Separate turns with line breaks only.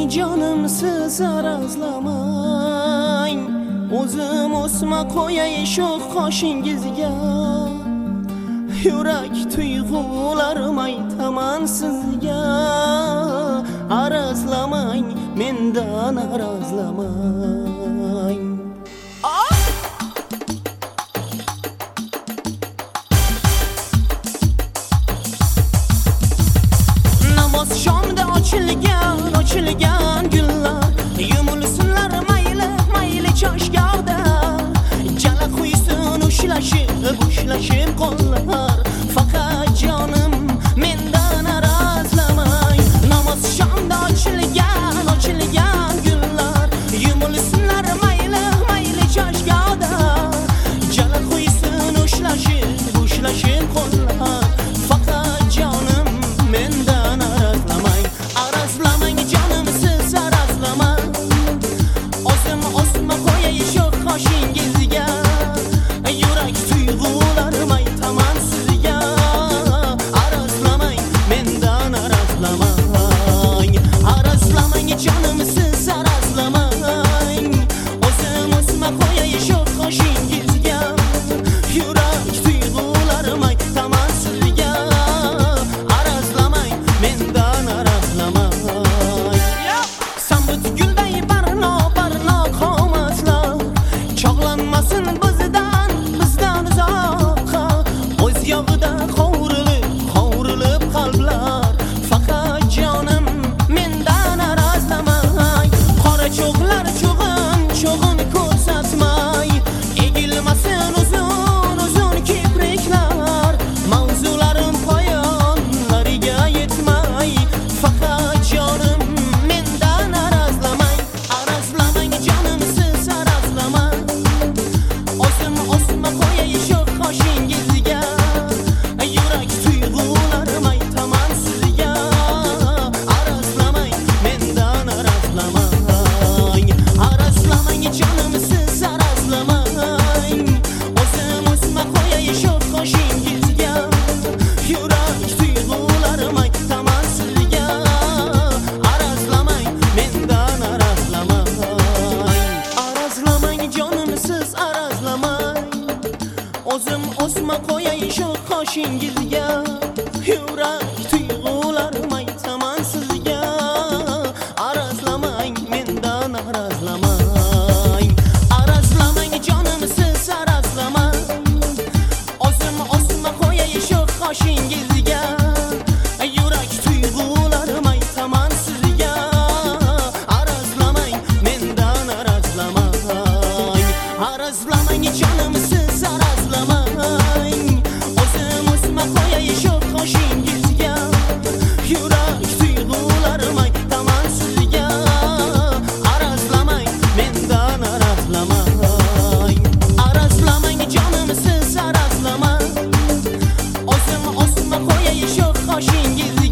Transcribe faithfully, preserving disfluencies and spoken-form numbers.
Canımsiz arazlamang, o'zim o'sma qo'yay shu qoshingizga. Yurak tuyg'ularim aytaman sizga. Arazlamang, mendan arazlamang. Namoz shomda ochilgan, ochilgan gullar, yumulsinlar mayli, mayli choshgohda. Jala quysin ushlashib, ushlashib qo'llar, faqat jonim mendan arazlamang. Namoz shomda ochilgan, ochilgan gullar, yumulsinlar mayli, mayli choshgohda. Jala quysin ushlashib, ushlashib qo'llar, faqat jonim mendan arazlamang. Arazlamang jonimsiz arazlamang, o'zim o'sma qo'yay shu qoshingizga. Yurak tuyg'ularim aytaman sizga. Arazlamang, mendan arazlamang. Arazlamang jonimsiz arazlamang, o'zim o'sma qo'yay shu qoshingizga. Yurak tuyg'ularim aytaman sizga. Arazlamang, mendan arazlamang. Sambut gulday barno, barno qomatlar, chog'lanmasin bizdan, bizdan uzoqqa. O'z yog'ida qovurilib, qovurilib qalblar, faqat jonim mendan arazlamang. Qora cho'g'lar cho'g'in, cho'g'in ko'rsatmay, egilmasin uzun, uzun kipriklar. Mavzularim poyonlariga yetmay, faqat jonim mendan arazlamang. Arazlamang jonimsiz arazlamang, o'zim o'sma qo'yay shu qoshingizga. Yurak tuyg'ularim aytaman sizga. Arazlamang, mendan arazlamang. Arazlamang jonimsiz arazlamang, o'zim o'sma qo'yay shu qoshingizga. Yurak tuyg'ularim aytaman sizga. Arazlamang, mendan arazlamang. Arazlamang jonimsiz arazlamang, o'zim o'sma qo'yay shu qoshingizga. Yurak tuyg'ularim aytaman sizga. Arazlamang, mendan arazlamang. Arazlamang jonimsiz arazlamang, o'zim o'sma qo'yay shu qoshingizga. Yurak tuyg'ularim aytaman sizga. Arazlamang, mendan arazlamang. Arazlamang jonimsiz arazlamang, o'zim o'sma qo'yay shu qoshingizga. Yurak tuyg'ularim aytaman sizga. Arazlamang, mendan arazlamang. Arazlamang jonimsiz arazlamang, o'zim o'sma qo'yay shu qoshingizga.